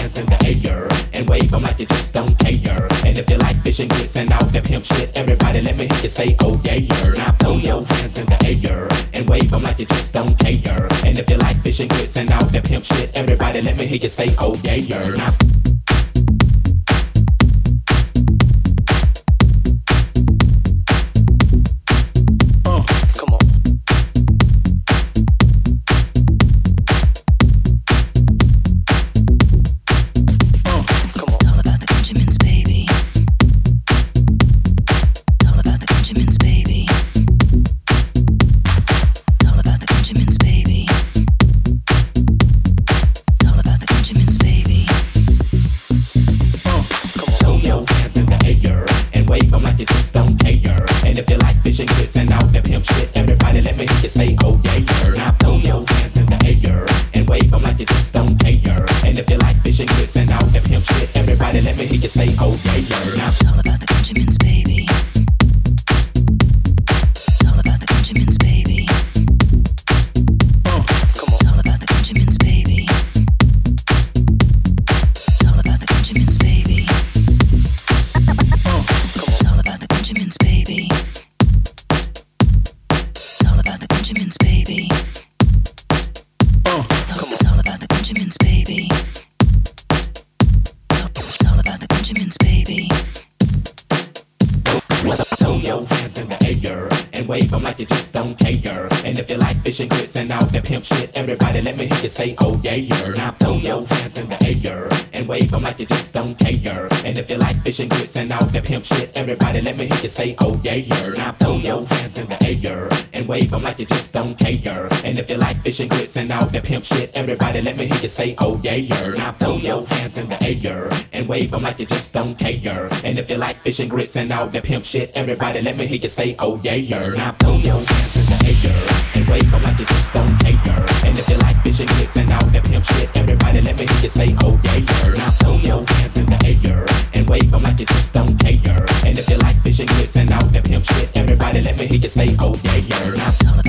hands in the air and wave them like you just don't care. And if you like fishing grits and all that pimp shit, everybody let me hear you say, oh yeah, yeah. Now throw your hands in the air and wave them like you just don't care. And if you like fishing grits and all that pimp shit, everybody let me hear you say, oh yeah, yeah. Now say, oh yeah, yeah. Now throw your hands in the air and wave them like you just don't care. And if you like fishing grits and all that pimp shit, everybody let me hear you say, oh yeah, yeah. Now it's all about the Benjamins, baby. It's all about the Benjamins, baby. Come on. It's all about the Benjamins, baby. It's all about the Benjamins, baby. Come on. It's all about the Benjamins, baby. Benjamins, baby. Come on. It's all about the Benjamins, baby. It's all about the Benjamins, baby. Throw your hands in the air and wave them like you just don't care. And if you like fishing grits and all that pimp shit, everybody let me hear you say, oh yeah, yeah. Now throw your hands in the air and wave them like you just don't care. And if you like fishing grits and all that pimp shit, everybody let me hear you say, oh yeah, yeah. Now throw your hands in the air and wave them like you just don't care. And if you like fishing grits and all that pimp shit, everybody let me hear you say, oh yeah, yeah. Now throw your hands in the air and wave them like you just don't care. And if you like fishing grits and all that pimp shit, everybody let me hear you say, oh yeah, yeah. Now throw your hands in the air and wave them like you just don't care. And if you like fishing grits and all that pimp shit, everybody let me hear you say, oh yeah, yeah. Now throw your hands in the air and wave them like you just don't care. And if you like fishing grits and all that pimp shit, everybody let me hear you say, oh yeah, yeah. Now